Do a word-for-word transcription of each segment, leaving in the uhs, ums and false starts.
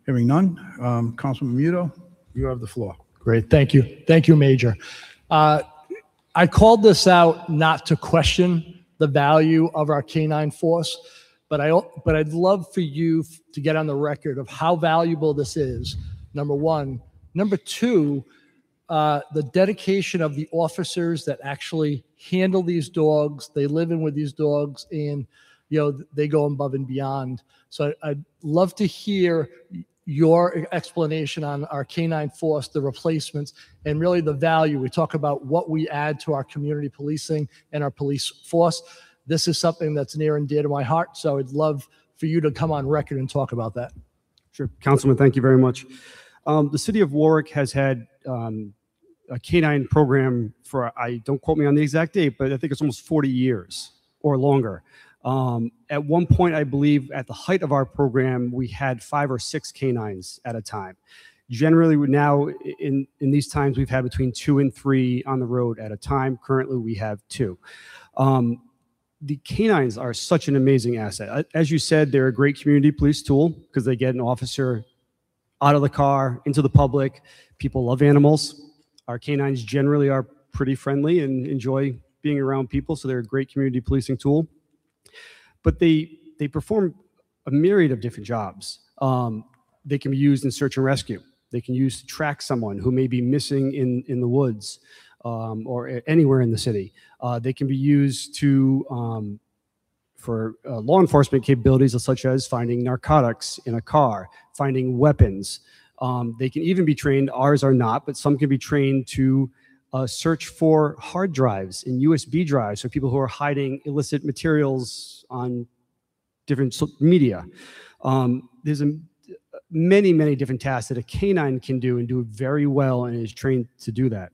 Hearing none, um, Councilman Muto, you have the floor. Great, thank you. Thank you, Major. Uh, I called this out not to question the value of our canine force, but I but I'd love for you to get on the record of how valuable this is, number one. Number two, uh, the dedication of the officers that actually handle these dogs. They live in with these dogs, and you know they go above and beyond. So I'd love to hear your explanation on our canine force, the replacements, and really the value. We talk about what we add to our community policing and our police force. This is something that's near and dear to my heart, so I'd love for you to come on record and talk about that. Sure. Councilman, thank you very much. Um, the city of Warwick has had um, a canine program for, I don't quote me on the exact date, but I think it's almost forty years or longer. Um, at one point, I believe at the height of our program, we had five or six canines at a time. Generally now in, in these times, we've had between two and three on the road at a time. Currently, we have two. Um, the canines are such an amazing asset. As you said, they're a great community police tool because they get an officer out of the car, into the public. People love animals. Our canines generally are pretty friendly and enjoy being around people, so they're a great community policing tool. But they they perform a myriad of different jobs. Um, they can be used in search and rescue. They can use to track someone who may be missing in, in the woods um, or anywhere in the city. Uh, they can be used to um, for uh, law enforcement capabilities such as finding narcotics in a car, finding weapons. Um, they can even be trained, ours are not, but some can be trained to uh, search for hard drives and U S B drives for people who are hiding illicit materials on different media. Um, there's a, many, many different tasks that a canine can do and do very well and is trained to do that.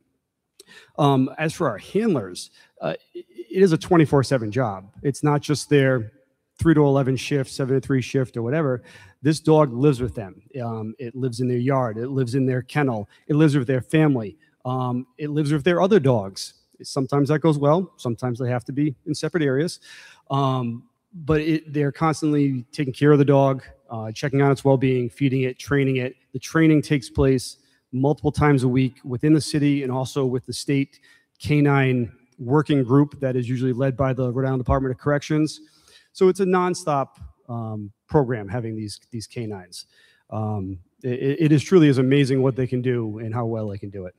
Um, as for our handlers, uh, it is a twenty-four seven job. It's not just their three to eleven shift, seven to three shift or whatever. This dog lives with them. Um, it lives in their yard. It lives in their kennel. It lives with their family. Um, it lives with their other dogs. Sometimes that goes well. Sometimes they have to be in separate areas. Um, but it, they're constantly taking care of the dog, uh, checking on its well-being, feeding it, training it. The training takes place multiple times a week within the city and also with the state canine working group that is usually led by the Rhode Island Department of Corrections. So it's a nonstop um, program having these, these canines. Um, it, it is truly is amazing what they can do and how well they can do it.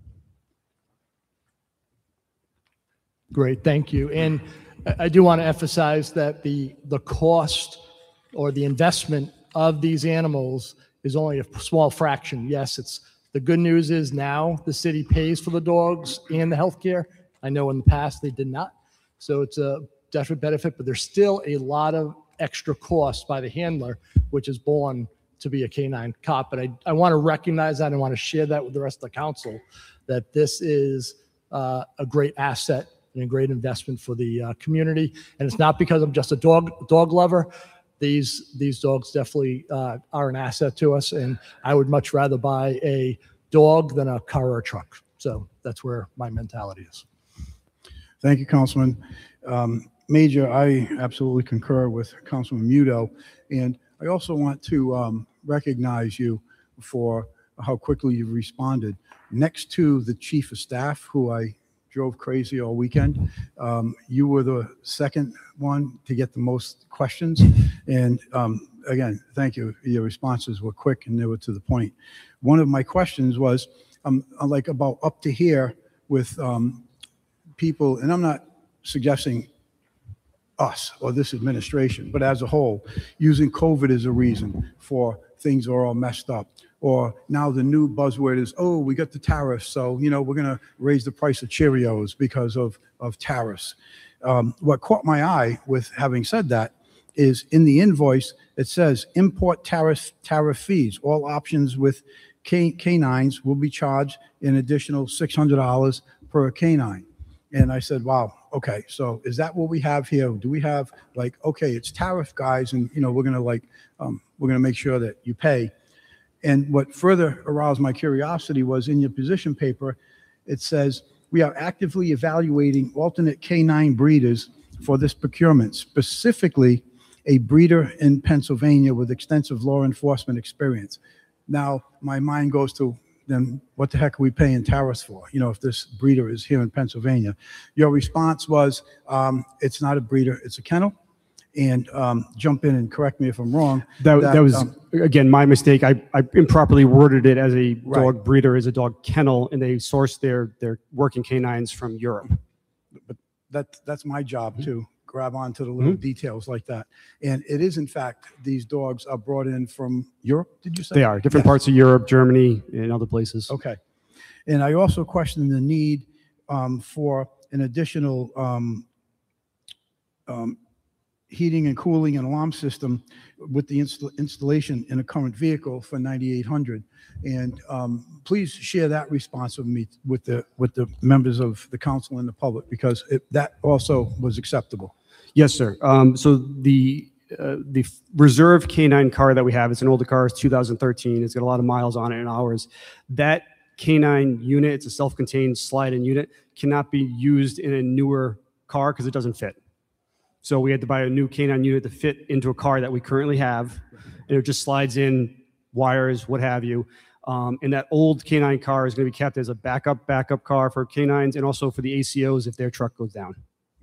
Great, thank you. And I do want to emphasize that the, the cost or the investment of these animals is only a small fraction. Yes, it's the good news is now the city pays for the dogs and the healthcare. I know in the past they did not. So it's a definite benefit, but there's still a lot of extra costs by the handler, which is born to be a canine cop. But I, I want to recognize that and want to share that with the rest of the council, that this is uh, a great asset and a great investment for the uh, community. And it's not because I'm just a dog dog lover. These these dogs definitely uh, are an asset to us, and I would much rather buy a dog than a car or a truck. So that's where my mentality is. Thank you, Councilman. Um, Major, I absolutely concur with Councilman Muto, and I also want to um, recognize you for how quickly you responded. Next to the Chief of Staff, who I drove crazy all weekend, um, you were the second one to get the most questions. And um, again, thank you. Your responses were quick and they were to the point. One of my questions was um, like about up to here with um, people, and I'm not suggesting us or this administration, but as a whole, using COVID as a reason for things are all messed up. Or now the new buzzword is, oh, we got the tariffs, so, you know, we're going to raise the price of Cheerios because of, of tariffs. Um, what caught my eye with having said that is in the invoice, it says import tariff, tariff fees. All options with K, canines will be charged an additional six hundred dollars per canine. And I said, wow, okay, so is that what we have here? Do we have like, okay, it's tariff guys, and, you know, we're going to like, um, we're going to make sure that you pay. And what further aroused my curiosity was in your position paper, it says, we are actively evaluating alternate canine breeders for this procurement. Specifically, a breeder in Pennsylvania with extensive law enforcement experience. Now, my mind goes to, then what the heck are we paying tariffs for? You know, if this breeder is here in Pennsylvania. Your response was, um, it's not a breeder, it's a kennel. And um, jump in and correct me if I'm wrong. That, that, was, um, again, my mistake. I, I improperly worded it as a Right. dog breeder, as a dog kennel, and they source their, their working canines from Europe. but that, that's my job to grab onto the little details like that. And it is, in fact, these dogs are brought in from Europe, did you say? They are different Yes. parts of Europe, Germany, and other places. Okay. And I also question the need um, for an additional um, um, heating and cooling and alarm system with the install installation in a current vehicle for ninety-eight hundred. And um, please share that response with me, with the, with the members of the council and the public, because it, that also was acceptable. Yes, sir. Um, so the uh, the reserve canine car that we have, it's an older car, it's two thousand thirteen. It's got a lot of miles on it and hours. That canine unit, it's a self-contained slide-in unit, cannot be used in a newer car because it doesn't fit. So we had to buy a new canine unit to fit into a car that we currently have. And it just slides in wires, what have you. Um, and that old canine car is going to be kept as a backup, backup car for canines and also for the A C Os if their truck goes down.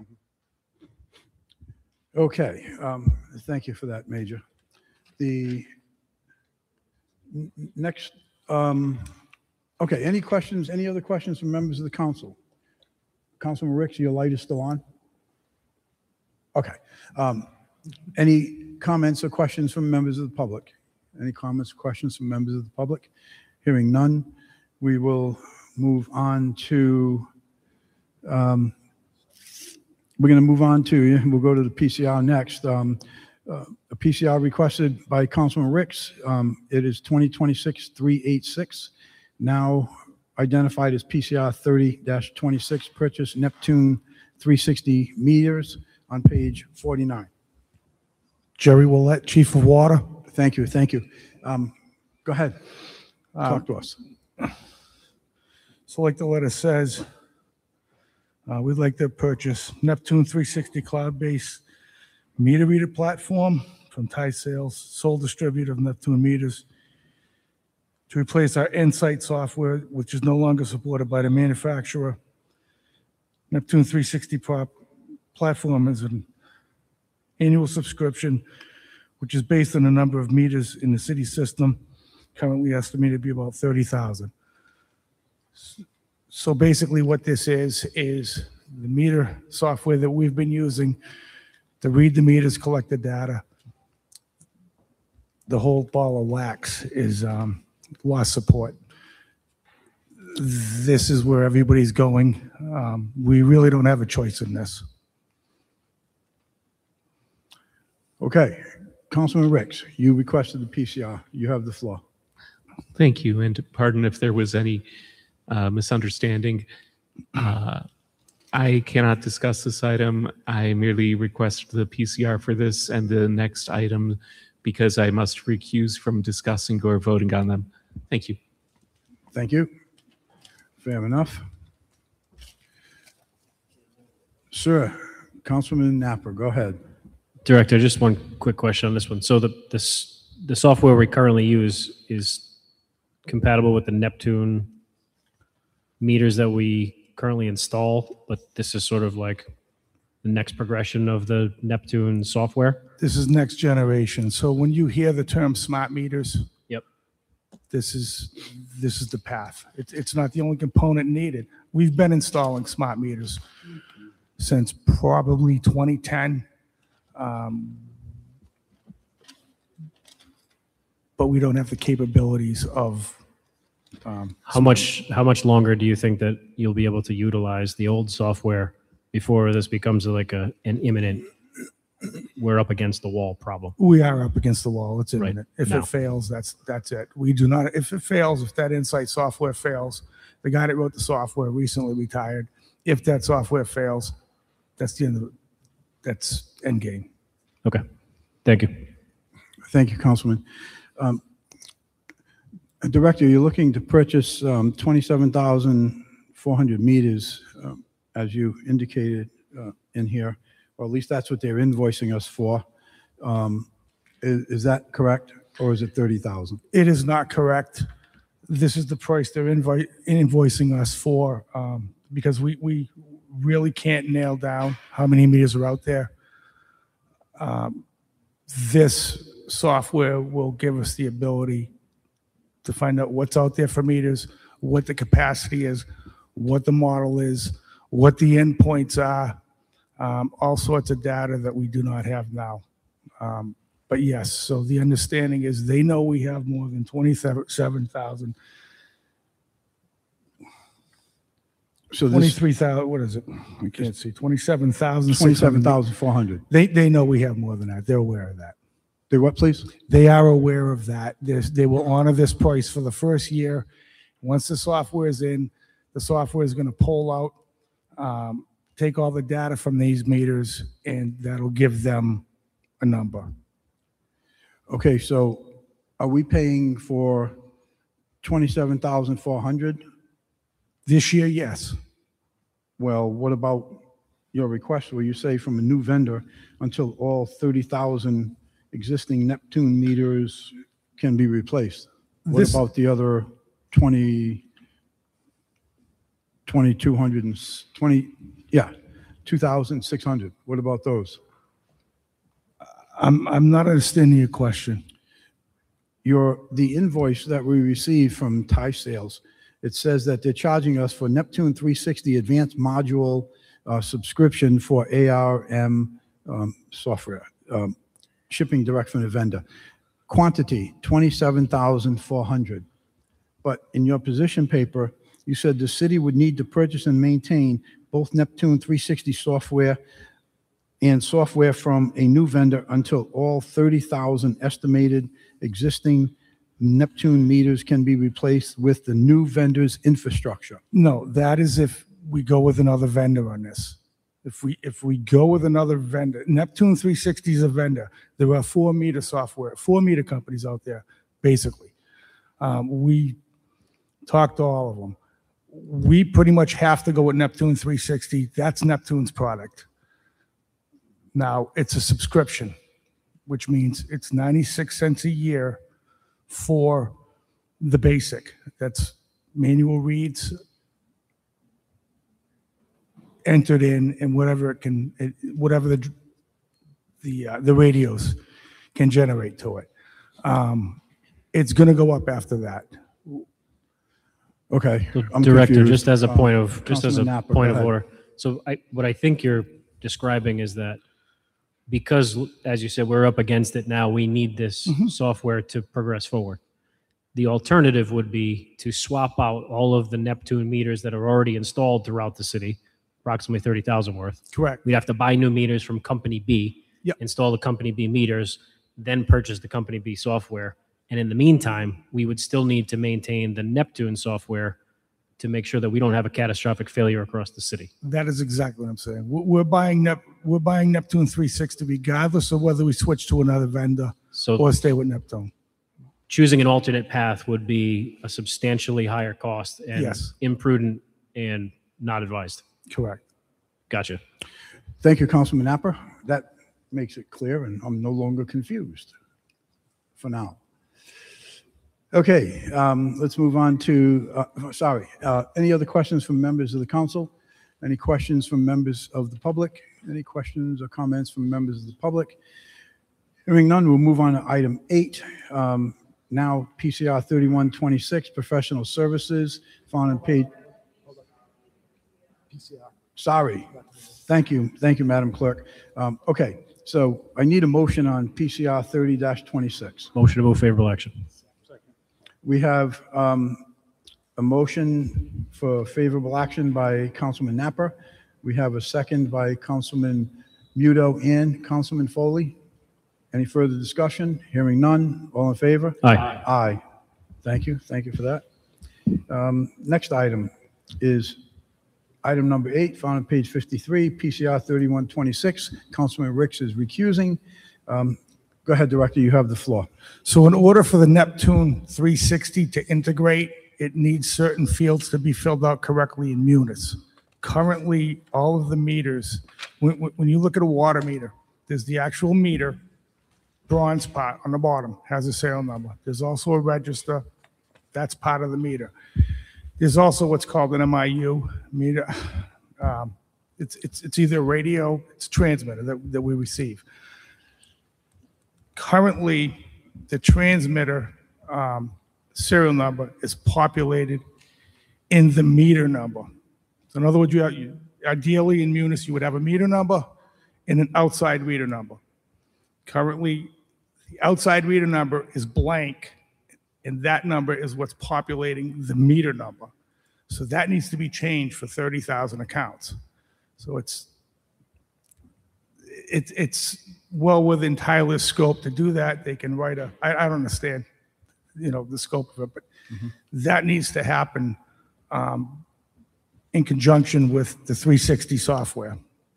Okay, um, thank you for that, Major. The n- n- next, um, okay, any questions, any other questions from members of the council? Councilman Ricks, your light is still on? Okay. Um, any comments or questions from members of the public? Any comments or questions from members of the public? Hearing none, we will move on to, um, we're going to move on to, we'll go to the P C R next. Um, uh, a P C R requested by Councilman Ricks. Um, it is twenty twenty-six three eighty-six, now identified as P C R thirty dash twenty-six, purchase Neptune three sixty meters on page forty-nine. Jerry Willett, Chief of Water. Thank you, thank you. Um, go ahead, Uh, talk to us. So like the letter says, uh, we'd like to purchase Neptune three sixty cloud-based meter reader platform from Ty Sales, sole distributor of Neptune meters, to replace our Insight software, which is no longer supported by the manufacturer. Neptune three sixty prop platform is an annual subscription, which is based on the number of meters in the city system, currently estimated to be about thirty thousand. So basically what this is, is the meter software that we've been using to read the meters, collect the data. The whole ball of wax is um, lost support. This is where everybody's going. Um, we really don't have a choice in this. Okay, Councilman Ricks, you requested the P C R. You have the floor. Thank you, and pardon if there was any uh, misunderstanding. Uh, I cannot discuss this item. I merely request the P C R for this and the next item because I must recuse from discussing or voting on them. Thank you. Thank you. Fair enough. Sir, Councilman Napper, go ahead. Director, just one quick question on this one. So the this the software we currently use is compatible with the Neptune meters that we currently install, but this is sort of like the next progression of the Neptune software. This is next generation. So when you hear the term smart meters, Yep. this is this is the path. It's it's not the only component needed. We've been installing smart meters since probably twenty ten. Um, but we don't have the capabilities of um, How much how much longer do you think that you'll be able to utilize the old software before this becomes like a an imminent we're up against the wall problem? we are up against the wall. It's Right imminent. If now. it fails, that's that's it. We do not. If it fails, if that Insight software fails, the guy that wrote the software recently retired. If that software fails, that's the end of it. That's end game. Okay. Thank you. Thank you, Councilman. Um, Director, you're looking to purchase um, twenty-seven thousand four hundred meters, um, as you indicated uh, in here, or at least that's what they're invoicing us for. Um, Is, is that correct, or is it thirty thousand? It is not correct. This is the price they're invo- invoicing us for, um, because we, we really can't nail down how many meters are out there. Um, This software will give us the ability to find out what's out there for meters, what the capacity is, what the model is, what the endpoints are, um, all sorts of data that we do not have now. Um, But yes, so the understanding is they know we have more than twenty-seven thousand, So this twenty-three thousand, what is it? I can't see, twenty-seven thousand. twenty-seven thousand four hundred. They, they know we have more than that. They're aware of that. They what, please? They are aware of that. There's, they will honor this price for the first year. Once the software is in, the software is going to pull out, um, take all the data from these meters, and that'll give them a number. Okay, so are we paying for twenty-seven thousand four hundred? This year, yes. Well, what about your request where you say from a new vendor until all thirty thousand existing Neptune meters can be replaced? What This- about the other twenty, twenty-two hundred and s- twenty, yeah, two thousand six hundred? What about those? I'm, I'm not understanding your question. Your, the invoice that we received from Thai Sales, it says that they're charging us for Neptune three sixty Advanced Module uh, subscription for A R M um, software, um, shipping direct from the vendor. Quantity, twenty-seven thousand four hundred. But in your position paper, you said the city would need to purchase and maintain both Neptune three sixty software and software from a new vendor until all thirty thousand estimated existing Neptune meters can be replaced with the new vendor's infrastructure. No, that is if we go with another vendor on this. If we, if we go with another vendor, Neptune three sixty is a vendor. There are four meter software, four meter companies out there, basically. Um, we talked to all of them. We pretty much have to go with Neptune three sixty. That's Neptune's product. Now, it's a subscription, which means it's ninety-six cents a year for the basic. That's manual reads, entered in, and whatever it can, it- whatever the, the, uh, the radios can generate to it. Um, It's going to go up after that. Okay. So, I'm Director, confused. just as a Uh, point of, just as a Councilman Napa, go point of ahead. order. So I, what I think you're describing is that because, as you said, we're up against it now, we need this Mm-hmm. software to progress forward. The alternative would be to swap out all of the Neptune meters that are already installed throughout the city, approximately thirty thousand worth. Correct. We'd have to buy new meters from Company B, Yep. install the Company B meters, then purchase the Company B software. And in the meantime, we would still need to maintain the Neptune software to make sure that we don't have a catastrophic failure across the city. That is exactly what I'm saying. We're we're buying Nep, we're buying Neptune three sixty regardless of whether we switch to another vendor So or stay with Neptune. choosing an alternate path would be a substantially higher cost and Yes. imprudent and not advised. Correct. Gotcha. Thank you, Councilman Napper. That makes it clear, and I'm no longer confused for now. Okay, um, let's move on to, uh, sorry, uh, any other questions from members of the council? Any questions from members of the public? Any questions or comments from members of the public? Hearing none, we'll move on to item eight. Um, Now, P C R thirty-one twenty-six, professional services, found on page. Sorry. Thank you. Thank you, Madam Clerk. Um, Okay, so I need a motion on P C R thirty twenty-six. Motion to move favorable action. We have um, a motion for favorable action by Councilman Napper. We have a second by Councilman Muto and Councilman Foley. Any further discussion? Hearing none. All in favor? Aye. Aye. Thank you. Thank you for that. Um, Next item is item number eight, found on page fifty-three, P C R thirty-one twenty-six. Councilman Ricks is recusing. Um, Go ahead, Director, you have the floor. So in order for the Neptune three sixty to integrate, it needs certain fields to be filled out correctly in Munis. Currently, all of the meters, when, when when you look at a water meter, there's the actual meter, bronze part on the bottom has a serial number. There's also a register. That's part of the meter. There's also what's called an M I U meter. Um, it's, it's, it's either a radio, it's a transmitter that, that we receive. Currently, the transmitter um, serial number is populated in the meter number. So in other words, you, have, you ideally in Munis, you would have a meter number and an outside reader number. Currently, the outside reader number is blank, and that number is what's populating the meter number. So that needs to be changed for thirty thousand accounts. So it's, it, it's well within Tyler's scope to do that. They can write a, I, I don't understand, you know, the scope of it, but mm-hmm. that needs to happen um, in conjunction with the three sixty software.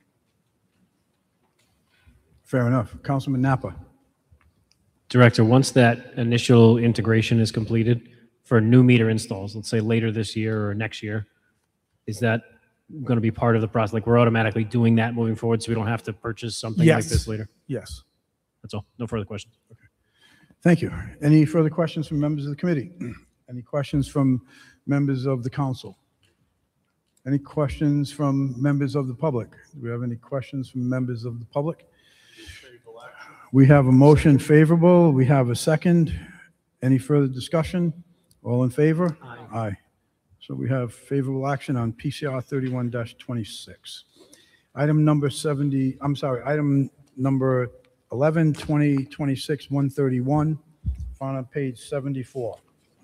Fair enough. Councilman Napa. Director, once that initial integration is completed for new meter installs, let's say later this year or next year, is that going to be part of the process? Like we're automatically doing that moving forward so we don't have to purchase something Yes. like this later? Yes. That's all. No further questions. Thank you. Any further questions from members of the committee? Any questions from members of the council? Any questions from members of the public? Do we have any questions from members of the public? We have a motion favorable. We have a second. Any further discussion? All in favor? Aye. Aye. So we have favorable action on P C R thirty-one dash twenty-six. Item number seventy, I'm sorry, item number eleven, twenty, twenty-six, one thirty-one, found on page seventy-four.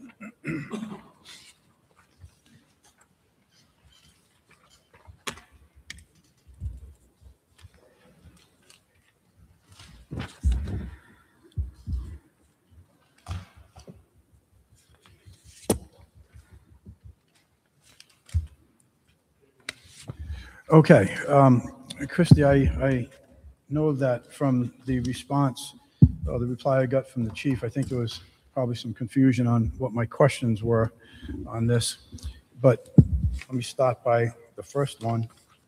Okay, um, Christie, I, I know that from the response, uh, the reply I got from the chief, I think there was probably some confusion on what my questions were on this. But let me start by the first one.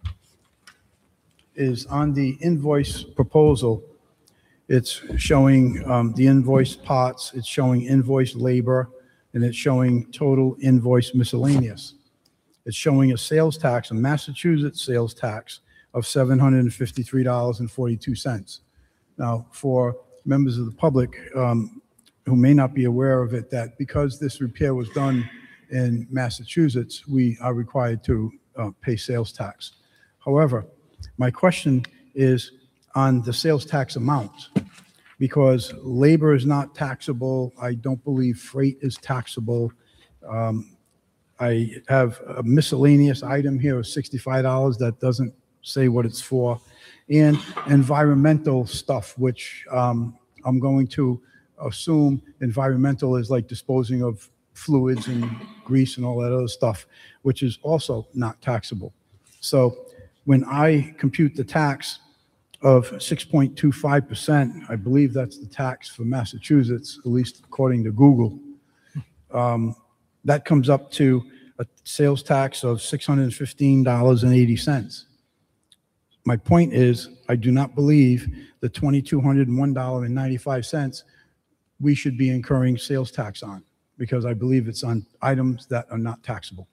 Is on the invoice proposal, it's showing um, the invoice parts, it's showing invoice labor, and it's showing total invoice miscellaneous. It's showing a sales tax, a Massachusetts sales tax of seven hundred fifty-three dollars and forty-two cents. Now, for members of the public um, who may not be aware of it, that because this repair was done in Massachusetts, we are required to uh, pay sales tax. However, my question is on the sales tax amount, because labor is not taxable. I don't believe freight is taxable. Um, I have a miscellaneous item here of sixty-five dollars that doesn't say what it's for, and environmental stuff, which um, I'm going to assume environmental is like disposing of fluids and grease and all that other stuff, which is also not taxable. So when I compute the tax of six point two five percent, I believe that's the tax for Massachusetts, at least according to Google. Um, that comes up to a sales tax of six hundred fifteen dollars and eighty cents. My point is, I do not believe the two thousand two hundred one dollars and ninety-five cents we should be incurring sales tax on, because I believe it's on items that are not taxable.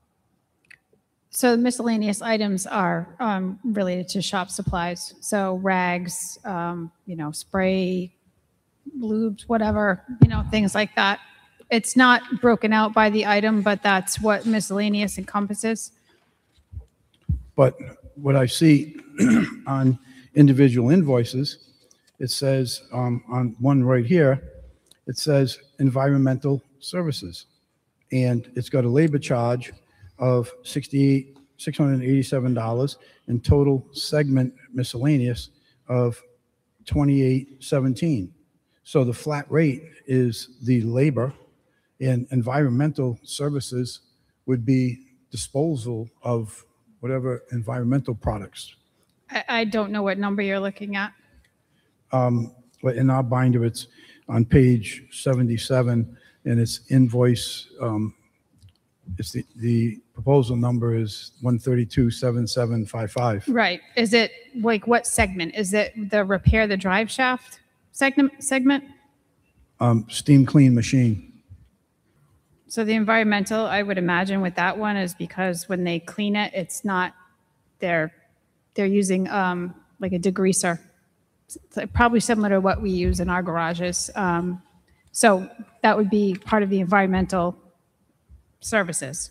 So miscellaneous items are um, related to shop supplies. So rags, um, you know, spray, lubes, whatever, you know, things like that. It's not broken out by the item, but that's what miscellaneous encompasses. But what I see on individual invoices, it says um, on one right here, it says environmental services. And it's got a labor charge of sixty-eight, six hundred eighty-seven dollars and total segment miscellaneous of twenty-eight seventeen. So the flat rate is the labor, and environmental services would be disposal of whatever environmental products. I, I don't know what number you're looking at. Um, but in our binder, it's on page seventy-seven, and it's invoice, um, it's the, the proposal number is one thirty-two seven seven five five. Right. Is it like what segment? Is it the repair the drive shaft segment, segment? Um, steam clean machine. So the environmental, I would imagine with that one is because when they clean it, it's not, they're, they're using um, like a degreaser. It's like probably similar to what we use in our garages. Um, so that would be part of the environmental services.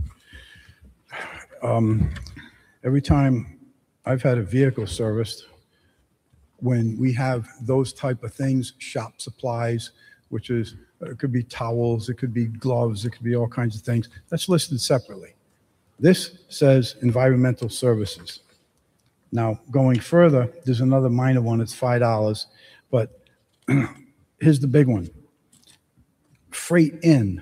Every time I've had a vehicle serviced, when we have those type of things, shop supplies, which is, it could be towels, it could be gloves, it could be all kinds of things, that's listed separately. This says environmental services. Now, going further, there's another minor one, it's five dollars, but here's the big one. Freight in.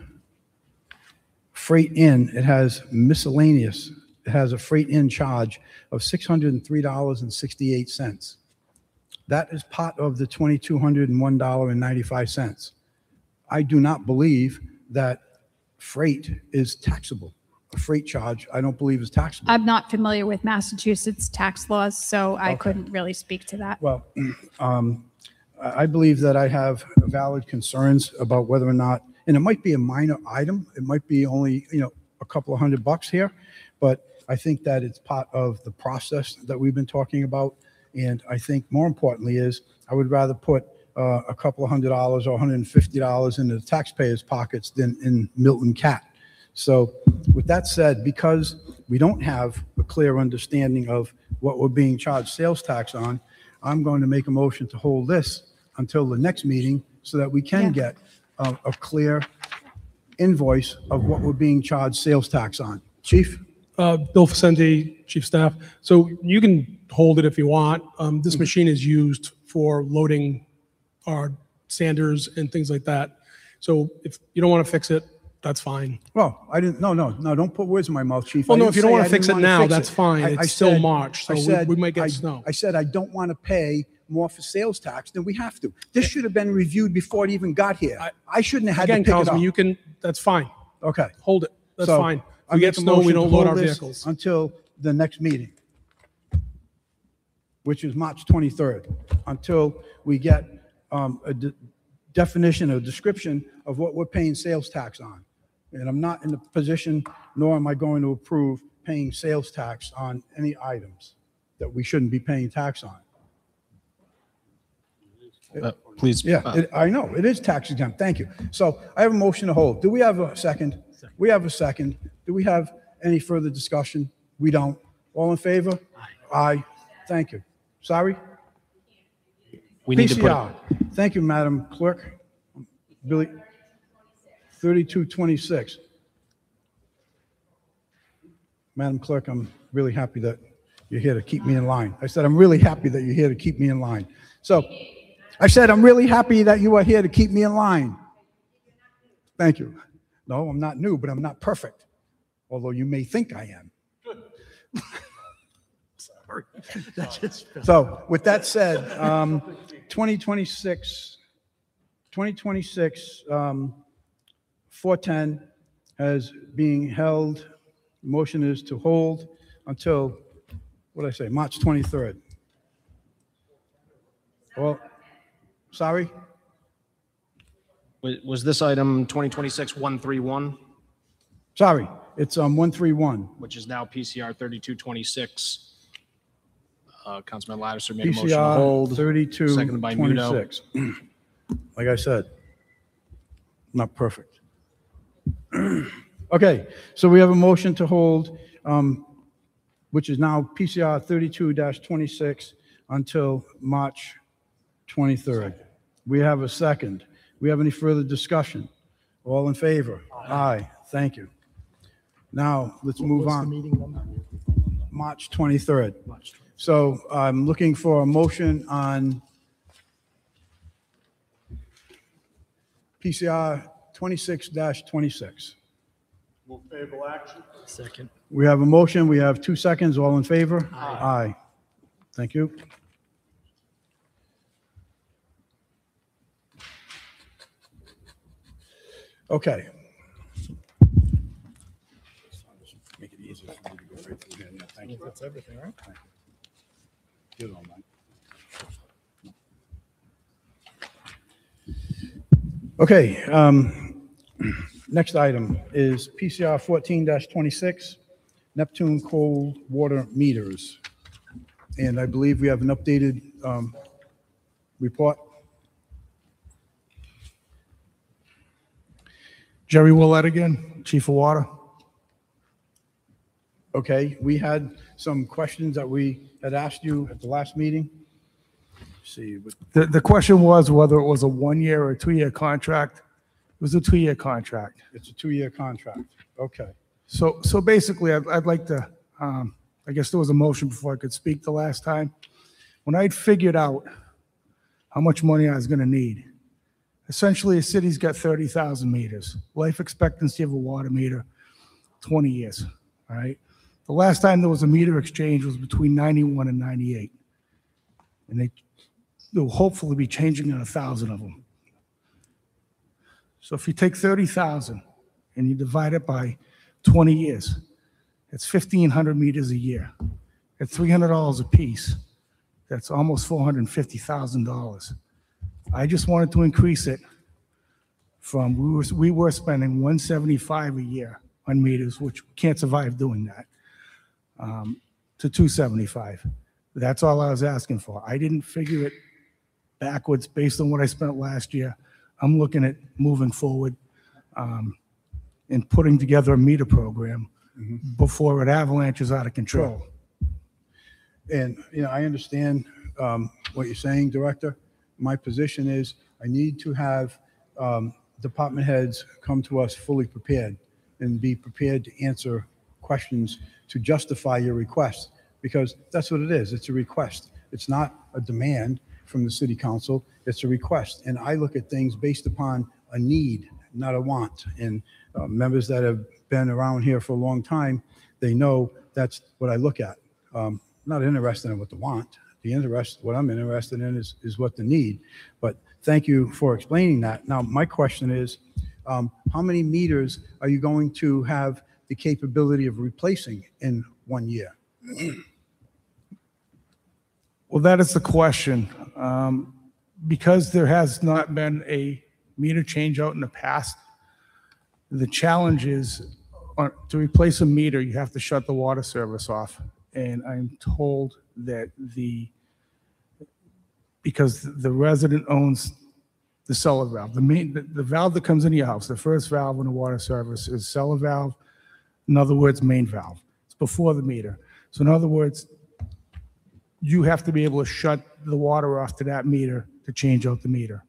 Freight in, it has miscellaneous, it has a freight in charge of six hundred three dollars and sixty-eight cents. That is part of the two thousand two hundred one dollars and ninety-five cents. I do not believe that freight is taxable. A freight charge, I don't believe is taxable. I'm not familiar with Massachusetts tax laws, so I couldn't really speak to that. Well, um, I I believe that I have valid concerns about whether or not, and it might be a minor item, it might be only, you know, a couple of hundred bucks here, but I think that it's part of the process that we've been talking about. And I think more importantly is, I would rather put uh, a couple of hundred dollars or one hundred fifty dollars into the taxpayers' pockets than in Milton Cat. So with that said, because we don't have a clear understanding of what we're being charged sales tax on, I'm going to make a motion to hold this until the next meeting so that we can Yeah. get a, a clear invoice of what we're being charged sales tax on. Chief? Uh, Bill Facenti, Chief Staff. So you can hold it if you want. Um, This machine is used for loading our sanders and things like that. So if you don't want to fix it, that's fine. Well, I didn't, no, no, no, don't put words in my mouth, Chief. Well, I no, didn't if you don't say wanna I didn't fix it wanna now, fix that's it. fine. I- It's I still said- March, so I we- said we might get I- snow. I said I don't want to pay more for sales tax than we have to. This should have been reviewed before it even got here. I- I shouldn't have had to Again, pick it Councilman, up. you can, that's fine. Okay. Hold it. That's So, fine. If I we get make a snow, we motion don't to load hold our this vehicles. Until the next meeting, which is March twenty-third, until we get um, a de- definition, a description of what we're paying sales tax on. And I'm not in the position, nor am I going to approve paying sales tax on any items that we shouldn't be paying tax on. Uh, Please. Yeah, uh, it- I know, it is tax exempt, thank you. So I have a motion to hold. Do we have a second? We have a second. Do we have any further discussion? We don't. All in favor? Aye. Thank you. Sorry? We need to put, P C R. Thank you, Madam Clerk. Billy, thirty-two twenty-six. Madam Clerk, I'm really happy that you're here to keep me in line. I said, I'm really happy that you're here to keep me in line. So I said, I'm really happy that you are here to keep me in line. Thank you. No, I'm not new, but I'm not perfect, although you may think I am. Sorry. So with that said, um, twenty twenty-six, twenty twenty-six, um, four ten has being held. Motion is to hold until, what did I say, March twenty-third. Well, sorry? was was this item twenty twenty-six one thirty-one, Sorry, it's um, one three one. which is now P C R thirty-two twenty-six? Uh, Councilman Lattiser made a motion to P C R hold. thirty-two Seconded by Muno. twenty-six. Like I said, not perfect. Okay, so we have a motion to hold, um, which is now P C R thirty-two twenty-six until March twenty-third. We have a second. We have any further discussion? All in favor? Aye. Thank you. Now, let's move What's the on. meeting number? March twenty-third. So I'm looking for a motion on P C R twenty-six twenty-six. Second. We have a motion, we have two seconds, all in favor? Aye. Thank you. Okay. Make it easier for me to go right through here. Yeah, thank you. That's everything, right? Get it all, Mike. Okay, um, next item is P C R fourteen twenty-six, Neptune cold water meters. And I believe we have an updated um, report. Jerry Willett again, Chief of Water. Okay, we had some questions that we had asked you at the last meeting. Let's see, but The, the question was whether it was a one-year or a two-year contract. It was a two-year contract. it's a two-year contract. Okay. So, so basically, I'd, I'd like to, um, I guess there was a motion before I could speak the last time. When I'd figured out how much money I was gonna need, essentially, a city's got thirty thousand meters. Life expectancy of a water meter, twenty years, all right? The last time there was a meter exchange was between ninety-one and ninety-eight. And they, they'll hopefully be changing a thousand of them. So if you take thirty thousand and you divide it by twenty years, it's fifteen hundred meters a year. At three hundred dollars a piece, that's almost four hundred fifty thousand dollars. I just wanted to increase it from, we were, we were spending one seventy-five a year on meters, which we can't survive doing that, um, to two seventy-five. That's all I was asking for. I didn't figure it backwards based on what I spent last year. I'm looking at moving forward um, and putting together a meter program before it avalanches out of control. And, you know, I understand um, what you're saying, Director. My position is I need to have um, department heads come to us fully prepared and be prepared to answer questions to justify your request, because that's what it is. It's a request. It's not a demand from the city council. It's a request. And I look at things based upon a need, not a want. And uh, members that have been around here for a long time, they know that's what I look at. Um, not interested in what the want. The interest, what I'm interested in is, is what the need. But thank you for explaining that. Now, my question is, um, how many meters are you going to have the capability of replacing in one year? Well, that is the question. Um, because there has not been a meter change out in the past, the challenge is uh, to replace a meter, you have to shut the water service off. And I'm told that the, because the resident owns the cellar valve, the main, the, the valve that comes into your house, the first valve in the water service is cellar valve. In other words, main valve. It's before the meter. So in other words, you have to be able to shut the water off to that meter to change out the meter.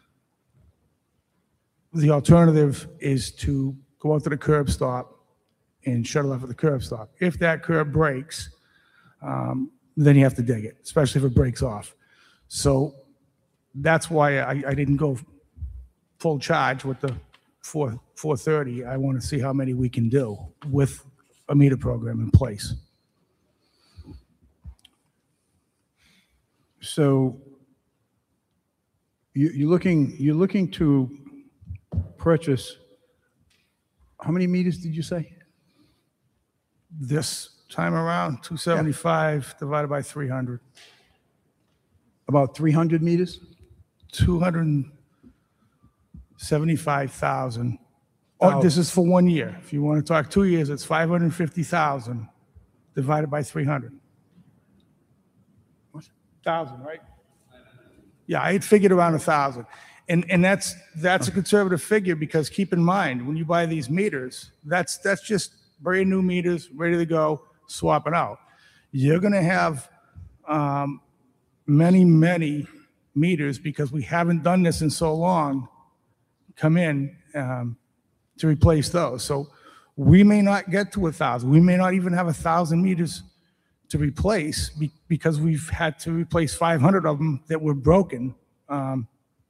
The alternative is to go out to the curb stop and shut it off at the curb stop. If that curb breaks, um, then you have to dig it, especially if it breaks off. So that's why I, I didn't go full charge with the four, four thirty. I want to see how many we can do with a meter program in place. So you, you're looking, you're looking to purchase, how many meters did you say? This time around, two seventy-five divided by three hundred. About three hundred meters? two hundred seventy-five thousand. Oh, this is for one year. If you want to talk two years, it's five hundred fifty thousand divided by three hundred. What? Thousand, right? Yeah, I had figured around a thousand. And, and that's, that's a conservative figure, because keep in mind, when you buy these meters, that's, that's just brand new meters, ready to go, swap it out. You're going to have um, many, many meters, because we haven't done this in so long, come in um, to replace those. So we may not get to a thousand. We may not even have a thousand meters to replace be, because we've had to replace five hundred of them that were broken. Um,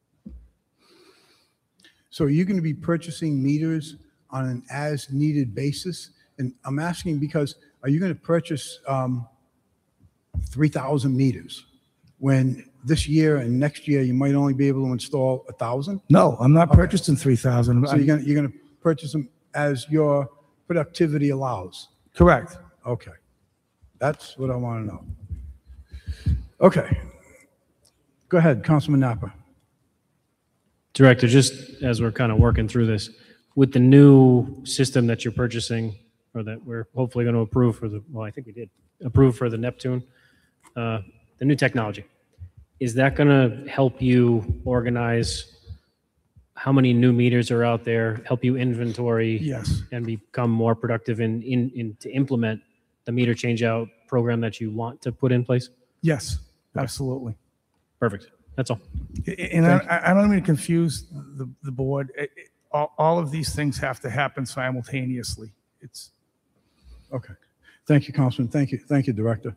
So are you going to be purchasing meters on an as-needed basis? And I'm asking because, are you going to purchase um, three thousand meters when this year and next year you might only be able to install one thousand? no, I'm not purchasing three thousand. So you're going to, you're going to purchase them as your productivity allows? Correct. Okay. That's what I want to know. Okay. Go ahead, Councilman Napa. Director, just as we're kind of working through this, with the new system that you're purchasing, or that we're hopefully going to approve for the, well, I think we did, approve for the Neptune, uh, the new technology, is that going to help you organize how many new meters are out there, help you inventory? Yes. And become more productive in, in, in to implement the meter change-out program that you want to put in place? Yes, absolutely. Perfect. That's all. And I, I don't mean to confuse the, the board. It- it- All, all of these things have to happen simultaneously. It's, Okay. Thank you, Councilman. Thank you. Thank you, Director.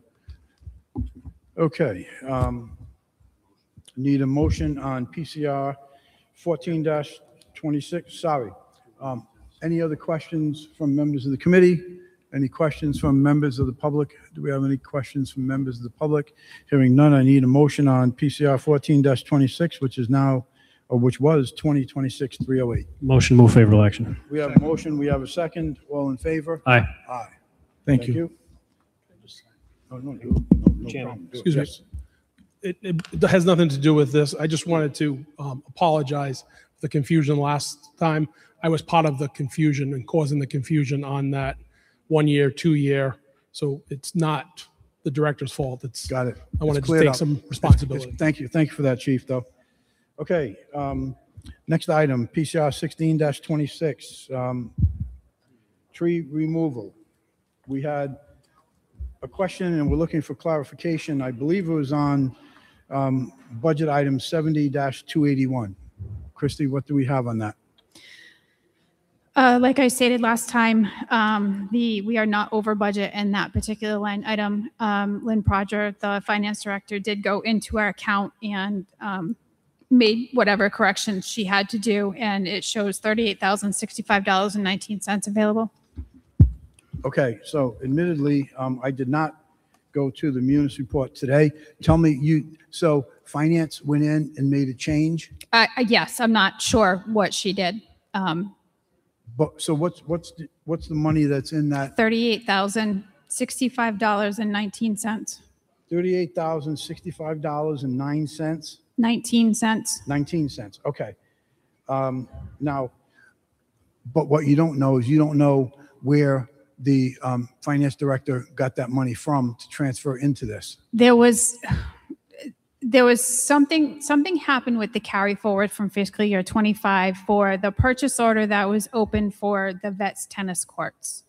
Okay. um, Need a motion on P C R fourteen twenty-six. Sorry. Um, Any other questions from members of the committee? Any questions from members of the public? Do we have any questions from members of the public? Hearing none, I need a motion on P C R fourteen twenty-six, which is now, or which was twenty twenty-six three oh eight. Motion, move favorable action. We have a motion. We have a second. All in favor? Aye. Aye. thank you. No, no, no, no, no Chairman. problem. Do it. Excuse me. Yes. It, it has nothing to do with this. I just wanted to um, apologize for the confusion last time. I was part of the confusion and causing the confusion on that one year, two year. So it's not the director's fault. It's, Got it. I wanted It's to cleared take up. some It's- responsibility. Thank you. Thank you for that, Chief, though. Okay. um, Next item, P C R sixteen twenty-six, um, tree removal. We had a question and we're looking for clarification. I believe it was on um, budget item seventy two eighty-one. Christie, what do we have on that? Uh, like I stated last time, um, the, we are not over budget in that particular line item. Um, Lynn Prodger, the finance director, did go into our account and, um, made whatever corrections she had to do, and it shows thirty-eight thousand sixty-five dollars and nineteen cents available. Okay, so admittedly, um, I did not go to the munis report today. Tell me, you, so finance went in and made a change? Uh, uh, yes, I'm not sure what she did. Um, But, so what's, what's, the- what's the money that's in that thirty-eight thousand sixty-five dollars and nineteen cents. thirty-eight thousand sixty-five dollars and nine cents? nineteen cents. nineteen cents, okay. Um, Now, but what you don't know is you don't know where the um, finance director got that money from to transfer into this. There was, there was something, something happened with the carry forward from fiscal year twenty-five for the purchase order that was open for the Vets tennis courts.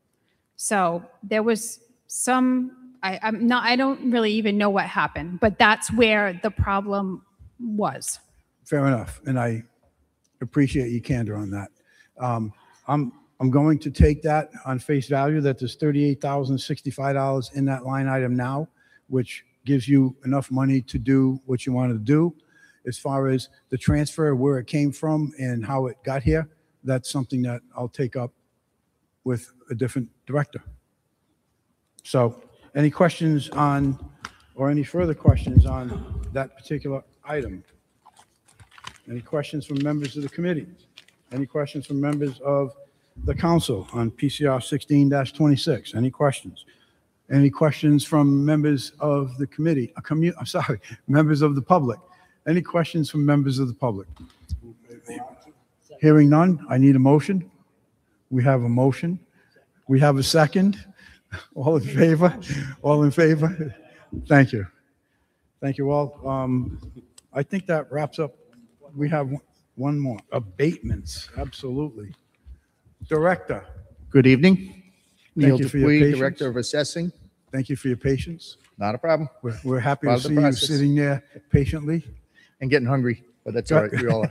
So there was some, I, I'm not, I don't really even know what happened, but that's where the problem was. Fair enough, and I appreciate your candor on that. Um, I'm, I'm going to take that on face value, that there's thirty-eight thousand sixty-five dollars in that line item now, which gives you enough money to do what you want to do. As far as the transfer, where it came from and how it got here, that's something that I'll take up with a different director. So, any questions on, or any further questions on that particular item? Any questions from members of the committee? Any questions from members of the council on P C R sixteen twenty-six? Any questions? Any questions from members of the committee? A commu, I'm sorry, members of the public? Any questions from members of the public? Hearing none, I need a motion. We have a motion. We have a second. All in favor? All in favor? Thank you. Thank you all. Um, I think that wraps up. We have one- one more. Abatements, absolutely. Director, Good evening. Neil you for your Dupuy, patience. Director of Assessing. thank you for your patience. Not a problem. We're, we're happy Part to of the see you process. sitting there patiently. And getting hungry, but that's all right. We all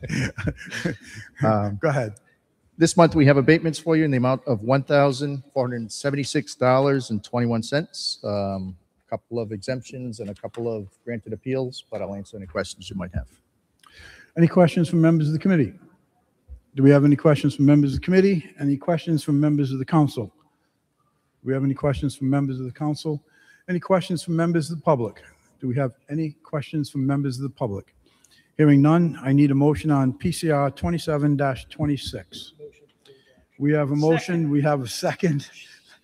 are. Um, Go ahead. This month, we have abatements for you in the amount of one thousand four hundred seventy-six dollars and twenty-one cents. Um, a couple of exemptions and a couple of granted appeals, but I'll answer any questions you might have. Any questions from members of the committee? Do we have any questions from members of the committee? Any questions from members of the council? Do we have any questions from members of the council? Any questions from members of the public? Do we have any questions from members of the public? Hearing none, I need a motion on P C R twenty-seven twenty-six. We have a motion, we have a second.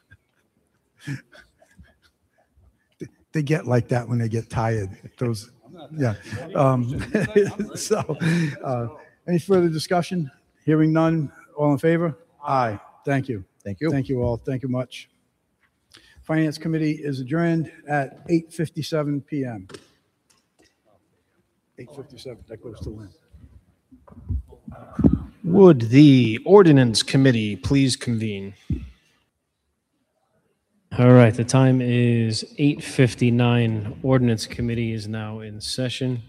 They get like that when they get tired, those Yeah. Um, So, uh, any further discussion? Hearing none, all in favor? Aye. Thank you. Thank you. Thank you all. Thank you much. Finance Committee is adjourned at eight fifty-seven PM. eight fifty-seven, that goes to Lynn. Would the ordinance committee please convene? All right, the time is eight fifty-nine. Ordinance Committee is now in session.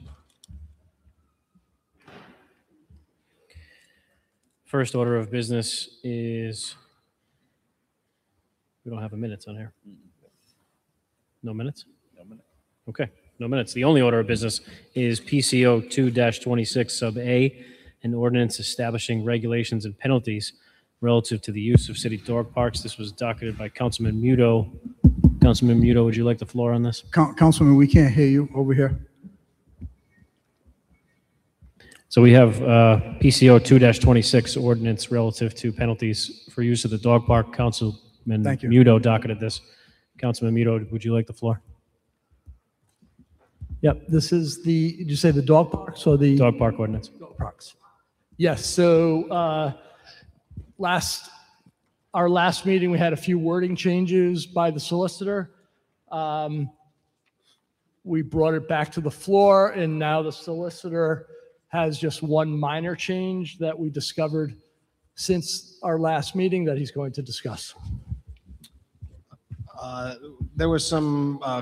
First order of business is, we don't have a minutes on here. No minutes? No minutes. Okay, no minutes. The only order of business is P C O two twenty-six sub A, an ordinance establishing regulations and penalties relative to the use of city dog parks. This was docketed by Councilman Muto. Councilman Muto, would you like the floor on this? Coun- Councilman, we can't hear you over here. So we have uh, P C O two twenty-six ordinance relative to penalties for use of the dog park. Councilman Thank you. Muto docketed this. Councilman Muto, would you like the floor? Yep, this is the, did you say the dog parks or the? Dog park ordinance. Dog parks. Yes, so uh, last, our last meeting, we had a few wording changes by the solicitor. Um, We brought it back to the floor, and now the solicitor has just one minor change that we discovered since our last meeting that he's going to discuss. Uh, There was some uh,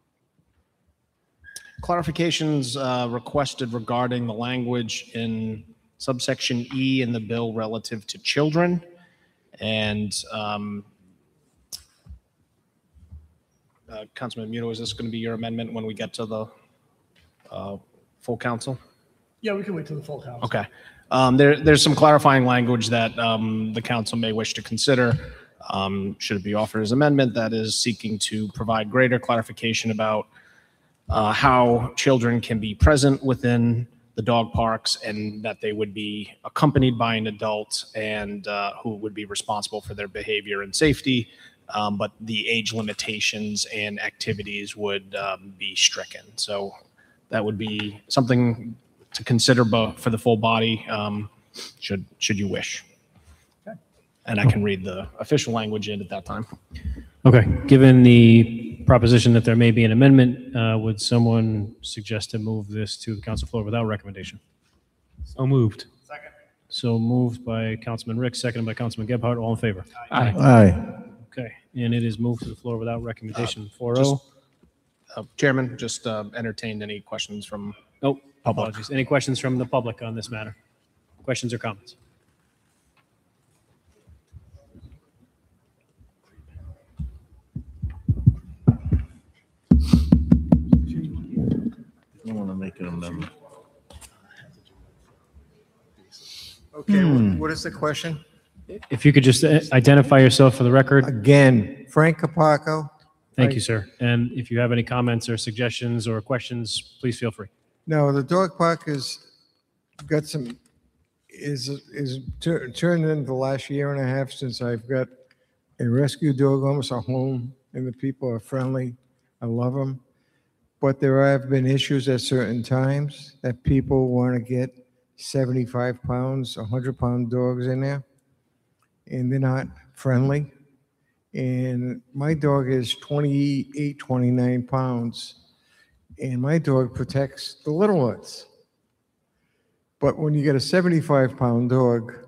clarifications uh, requested regarding the language in subsection E in the bill relative to children. And um, uh, Councilman Muto, is this going to be your amendment when we get to the uh, full council? Yeah, we can wait till the full council. Okay. Um, There, there's some clarifying language that um, the council may wish to consider. Um, Should it be offered as amendment that is seeking to provide greater clarification about uh, how children can be present within the dog parks and that they would be accompanied by an adult and uh, who would be responsible for their behavior and safety. Um, But the age limitations and activities would um, be stricken. So that would be something to consider bo- for the full body, um, should, should you wish. And I can read the official language in at that time. Okay, given the proposition that there may be an amendment, uh, would someone suggest to move this to the council floor without recommendation? So moved. So moved by Councilman Rick, seconded by Councilman Gebhardt. All in favor? Aye. Aye. Okay, and it is moved to the floor without recommendation. four just- oh. Uh, Chairman, just uh, entertained any questions from, Oh, apologies. Any questions from the public on this matter? Questions or comments? I want to make an amendment. Okay, what- what is the question? If you could just uh, identify yourself for the record. Again, Frank Capaco. Thank you, sir. And if you have any comments or suggestions or questions, please feel free. No, the dog park has got some, is, is tur- turned into the last year and a half since I've got a rescue dog, almost a home, and the people are friendly. I love them. But there have been issues at certain times that people want to get seventy-five pounds, one hundred pound dogs in there, and they're not friendly. And my dog is twenty-eight, twenty-nine pounds, and my dog protects the little ones. But when you get a seventy-five pound dog,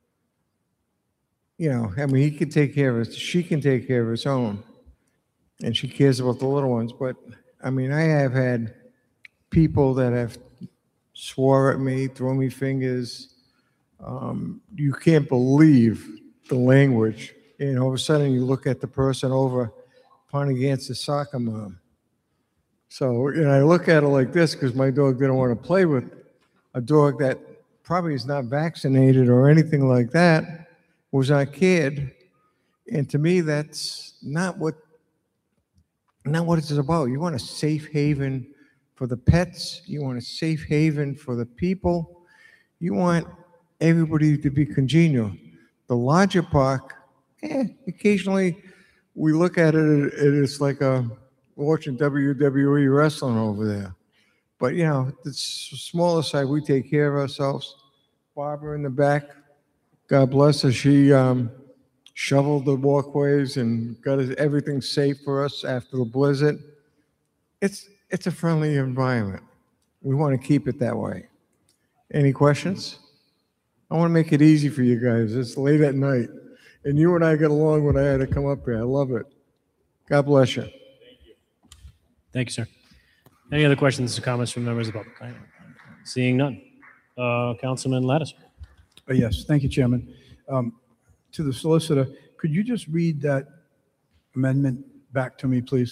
you know, I mean, he can take care of it, she can take care of his own, and she cares about the little ones. But I mean, I have had people that have swore at me, thrown me fingers. Um, you can't believe the language. And all of a sudden, you look at the person over playing against the soccer mom. So, and I look at it like this because my dog didn't want to play with a dog that probably is not vaccinated or anything like that, was not cared. And to me, that's not what, not what it's about. You want a safe haven for the pets. You want a safe haven for the people. You want everybody to be congenial. The larger park, eh, occasionally we look at it and it's like a watching W W E wrestling over there. But, you know, the s- smaller side, we take care of ourselves. Barbara in the back, God bless her, she um, shoveled the walkways and got us- everything safe for us after the blizzard. It's, it's a friendly environment. We want to keep it that way. Any questions? I want to make it easy for you guys. It's late at night. And you and I got along when I had to come up here. I love it. God bless you. Thank you, sir. Any other questions or comments from members of the public? Seeing none. Uh, Councilman Lattiser. Uh, Yes, thank you, Chairman. Um, To the solicitor, could you just read that amendment back to me, please?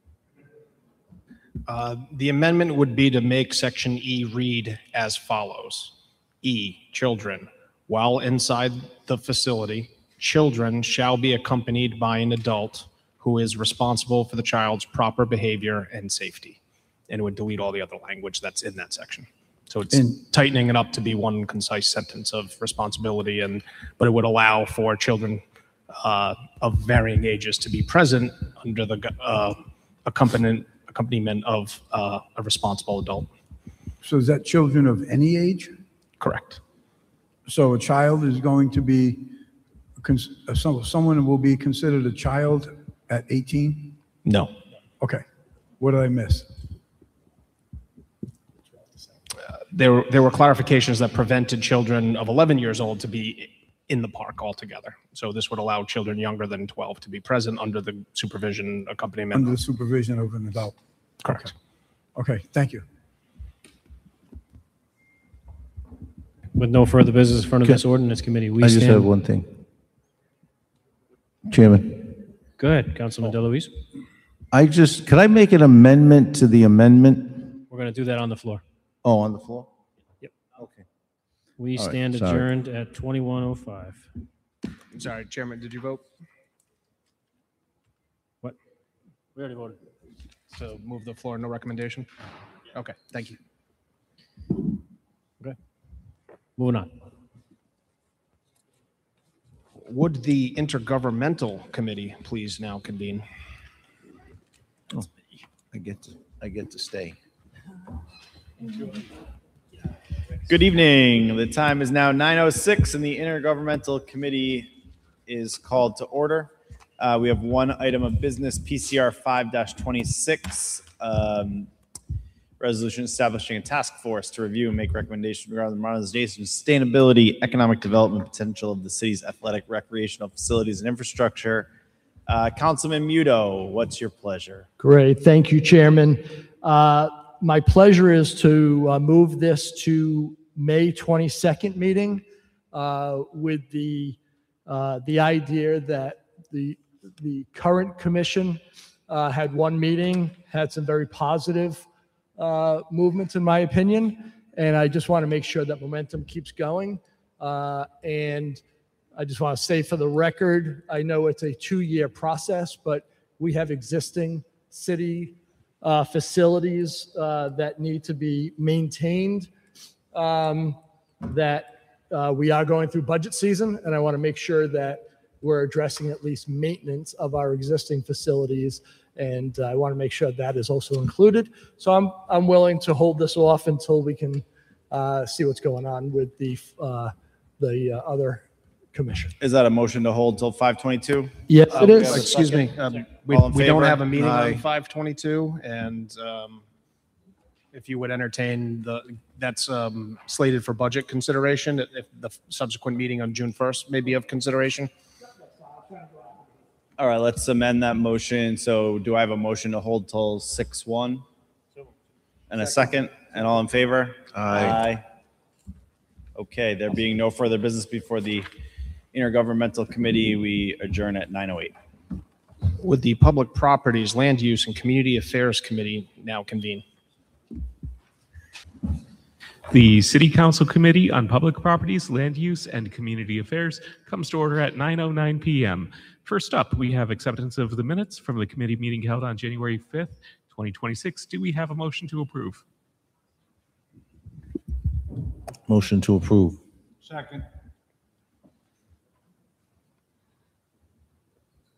Uh, The amendment would be to make section E read as follows. E, children. While inside the facility, children shall be accompanied by an adult who is responsible for the child's proper behavior and safety. And it would delete all the other language that's in that section. So it's And- tightening it up to be one concise sentence of responsibility, and but it would allow for children uh, of varying ages to be present under the uh, accompaniment accompaniment of uh, a responsible adult. So is that children of any age? Correct. So a child is going to be, cons- uh, some- someone will be considered a child at eighteen? No. Okay. What did I miss? There, were- there were clarifications that prevented children of eleven years old to be in the park altogether. So this would allow children younger than twelve to be present under the supervision accompaniment. Under the supervision of an adult? Correct. Okay, thank you. With no further business in front of this ordinance committee, we I just have stand. one thing. Chairman, Go ahead, Councilman DeLuise. I just, could I make an amendment to the amendment? We're going to do that on the floor. Oh, on the floor? Yep. Okay. We All right, stand sorry. adjourned at twenty-one oh five. Sorry, Chairman, did you vote? What? We already voted. So move the floor, no recommendation? Okay, thank you. Okay. Moving on. Would the intergovernmental committee please now convene? I get to, I get to stay. Good evening. The time is now nine oh six and the Intergovernmental Committee is called to order. Uh, we have one item of business, P C R five twenty-six, um, resolution establishing a task force to review and make recommendations regarding the modernization, sustainability, economic development potential of the city's athletic, recreational facilities and infrastructure. Uh, Councilman Muto, what's your pleasure? Great, thank you, Chairman. Uh, My pleasure is to uh, move this to May twenty-second meeting uh, with the, uh, the idea that the, the current commission uh, had one meeting, had some very positive uh, movements, in my opinion, and I just want to make sure that momentum keeps going. Uh, And I just want to say for the record, I know it's a two-year process, but we have existing city uh, facilities uh, that need to be maintained, um, that uh, we are going through budget season, and I want to make sure that we're addressing at least maintenance of our existing facilities, and I want to make sure that is also included. So I'm, I'm willing to hold this off until we can uh, see what's going on with the, uh, the uh, other commission. Is that a motion to hold till five twenty-two? Yes, Uh, it is. Excuse me, um, we, All in we don't favor? have a meeting Aye. on five twenty-two, and um, if you would entertain the, that's um, slated for budget consideration, if the subsequent meeting on June first may be of consideration. All right, let's amend that motion. So do I have a motion to hold till six one? And a second, and all in favor? Aye. Okay, there being no further business before the Intergovernmental Committee, we adjourn at nine oh eight. Would the Public Properties, Land Use, and Community Affairs Committee now convene? The City Council Committee on Public Properties, Land Use, and Community Affairs comes to order at nine oh nine p.m. First up, we have acceptance of the minutes from the committee meeting held on January fifth, twenty twenty-six. Do we have a motion to approve? Motion to approve. Second.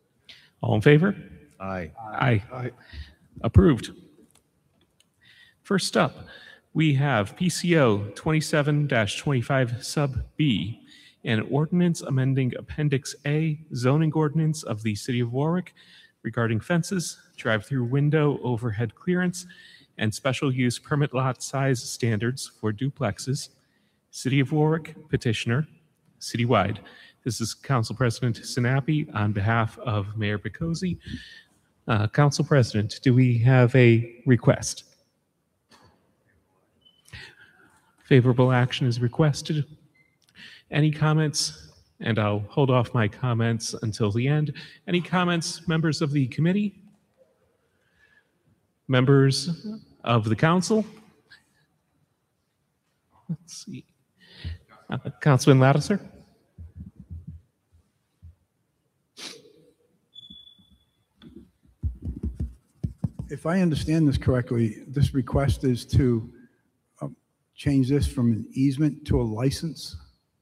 All in favor? Aye. Aye. Approved. First up, we have P C O twenty-seven twenty-five Sub B, an ordinance amending Appendix A zoning ordinance of the City of Warwick regarding fences, drive-through window overhead clearance, and special use permit lot size standards for duplexes. City of Warwick petitioner, citywide. This is Council President Sinapi on behalf of Mayor Picozzi. Uh, Council President, do we have a request? Favorable action is requested. Any comments? And I'll hold off my comments until the end. Any comments, members of the committee? Members of the council? Let's see. Uh, Councilman Lattiser? If I understand this correctly, this request is to um, change this from an easement to a license?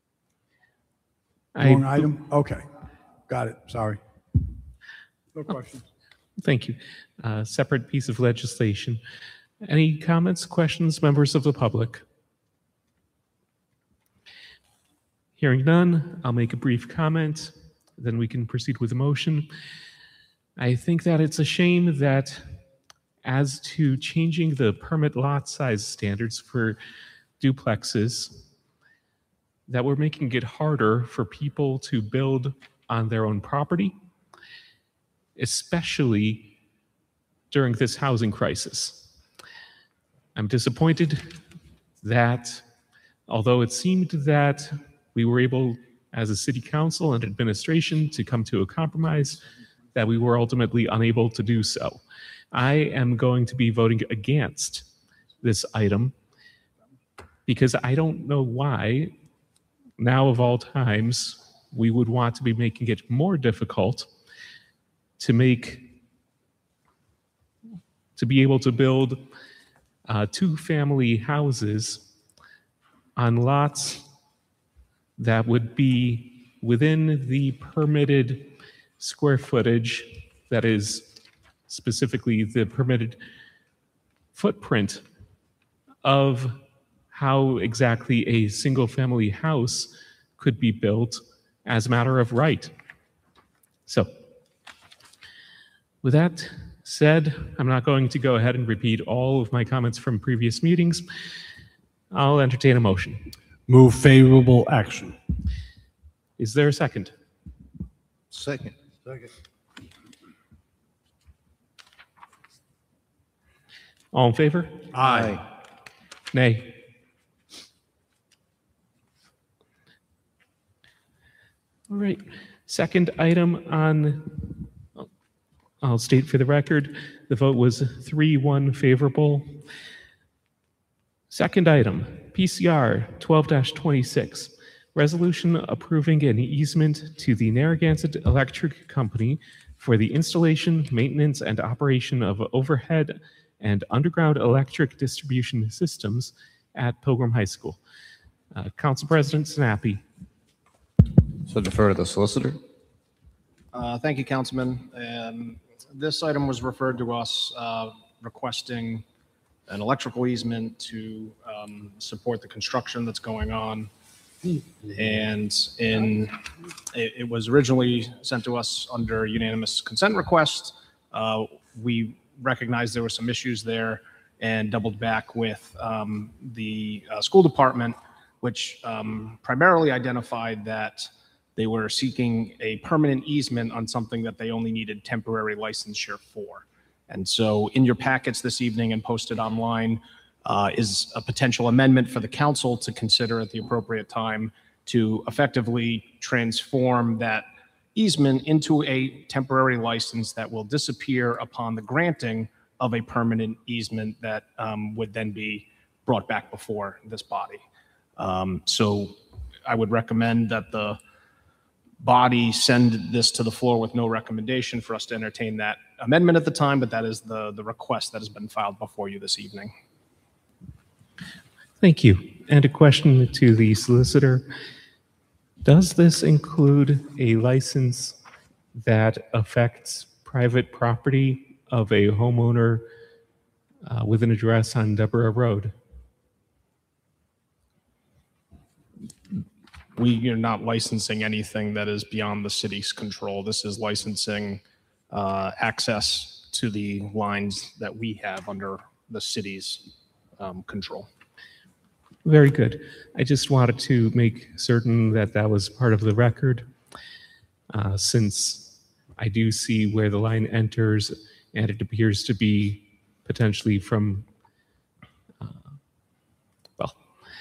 I- Wrong item? Okay, got it, sorry. No questions. Thank you. Uh, Separate piece of legislation. Any comments, questions, members of the public? Hearing none, I'll make a brief comment, then we can proceed with the motion. I think that it's a shame that as to changing the permit lot size standards for duplexes, that we're making it harder for people to build on their own property, especially during this housing crisis. I'm disappointed that although it seemed that we were able, as a city council and administration, to come to a compromise, that we were ultimately unable to do so. I am going to be voting against this item because I don't know why, now of all times, we would want to be making it more difficult to make, to be able to build uh, two-family houses on lots that would be within the permitted square footage, that is specifically the permitted footprint of how exactly a single-family house could be built as a matter of right. So, with that said, I'm not going to go ahead and repeat all of my comments from previous meetings. I'll entertain a motion. Move favorable action. Is there a second? Second. Second. All in favor? Aye. Nay. All right. Second item on, I'll state for the record, the vote was three one favorable. Second item, P C R twelve twenty-six, resolution approving an easement to the Narragansett Electric Company for the installation, maintenance, and operation of overhead and underground electric distribution systems at Pilgrim High School. Uh, Council President Sinapi. So defer to the solicitor. Uh, Thank you, Councilman. Um, This item was referred to us uh, requesting an electrical easement to um, support the construction that's going on. And in, it, it was originally sent to us under unanimous consent request. Uh, We recognized there were some issues there and doubled back with um, the uh, school department, which um, primarily identified that they were seeking a permanent easement on something that they only needed temporary licensure for. And so in your packets this evening and posted online uh, is a potential amendment for the council to consider at the appropriate time to effectively transform that easement into a temporary license that will disappear upon the granting of a permanent easement that um, would then be brought back before this body. Um, so I would recommend that the body send this to the floor with no recommendation for us to entertain that amendment at the time, but that is the, the request that has been filed before you this evening. Thank you. And a question to the solicitor. Does this include a license that affects private property of a homeowner uh, with an address on Deborah Road. We are not licensing anything that is beyond the city's control. This is licensing uh, access to the lines that we have under the city's um, control. Very good. I just wanted to make certain that that was part of the record, uh, since I do see where the line enters, and it appears to be potentially from, uh, well,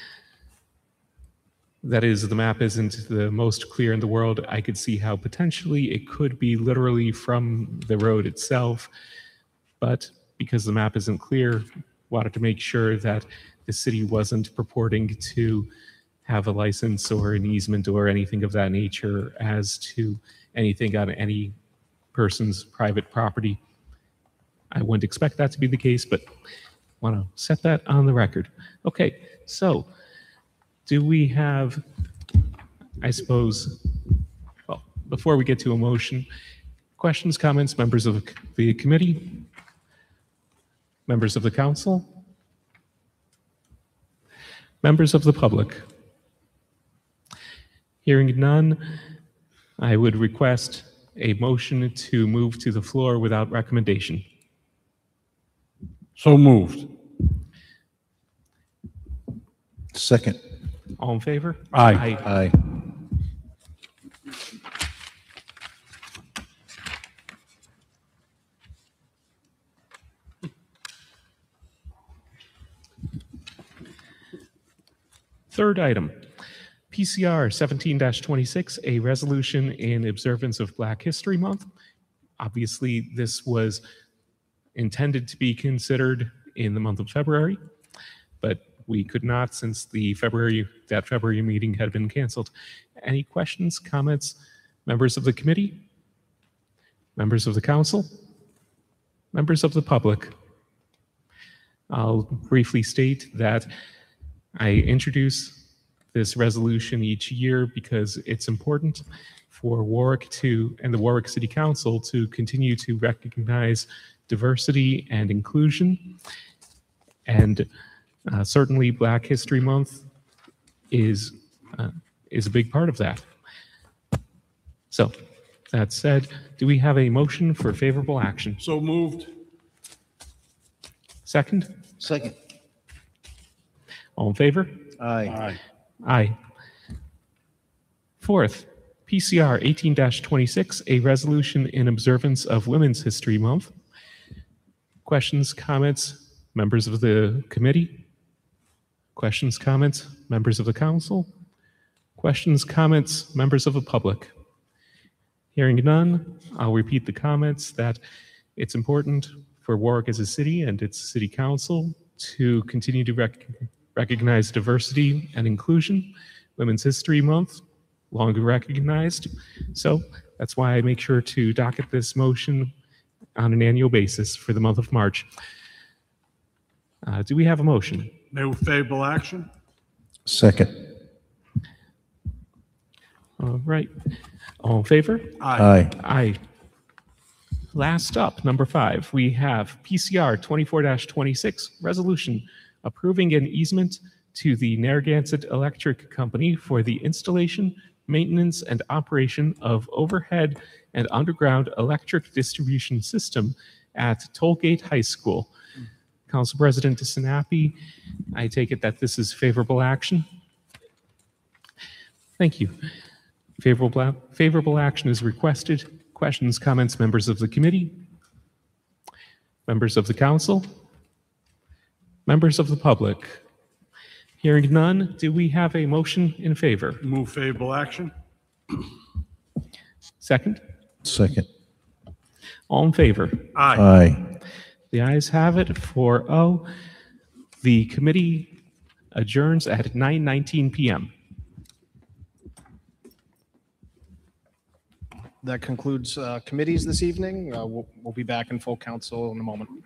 that is, the map isn't the most clear in the world. I could see how potentially it could be literally from the road itself, but because the map isn't clear, wanted to make sure that the city wasn't purporting to have a license or an easement or anything of that nature as to anything on any person's private property. I wouldn't expect that to be the case, but want to set that on the record. Okay, so do we have, I suppose, well, before we get to a motion, questions, comments, members of the committee, members of the council, members of the public? Hearing none, I would request a motion to move to the floor without recommendation. So moved. Second. All in favor? Aye. Aye. Third item, P C R seventeen twenty-six, a resolution in observance of Black History Month. Obviously, this was intended to be considered in the month of February, but we could not since the February, that February meeting had been canceled. Any questions, comments, members of the committee, members of the council, members of the public? I'll briefly state that I introduce this resolution each year because it's important for Warwick to, and the Warwick City Council, to continue to recognize diversity and inclusion. And uh, certainly Black History Month is, uh, is a big part of that. So that said, do we have a motion for favorable action? So moved. Second? Second. All in favor? Aye. Aye. Aye. Fourth, P C R eighteen twenty-six, a resolution in observance of Women's History Month. Questions, comments, members of the committee? Questions, comments, members of the council? Questions, comments, members of the public? Hearing none, I'll repeat the comments that it's important for Warwick as a city and its city council to continue to recognize recognize diversity and inclusion. Women's History Month, longer recognized. So that's why I make sure to docket this motion on an annual basis for the month of March. Uh, do we have a motion? Move favorable action. Second. All right. All in favor? Aye. Aye. Last up, number five, we have P C R twenty-four twenty-six, resolution approving an easement to the Narragansett Electric Company for the installation, maintenance, and operation of overhead and underground electric distribution system at Tollgate High School. Council President Sinapi, I take it that this is favorable action? Thank you. Favorable, favorable action is requested. Questions, comments, members of the committee? Members of the council? Members of the public? Hearing none, do we have a motion in favor? Move favorable action. Second? Second. All in favor? Aye. Aye. The ayes have it, four oh. The committee adjourns at nine nineteen p m That concludes uh, committees this evening. Uh, We'll we'll be back in full council in a moment.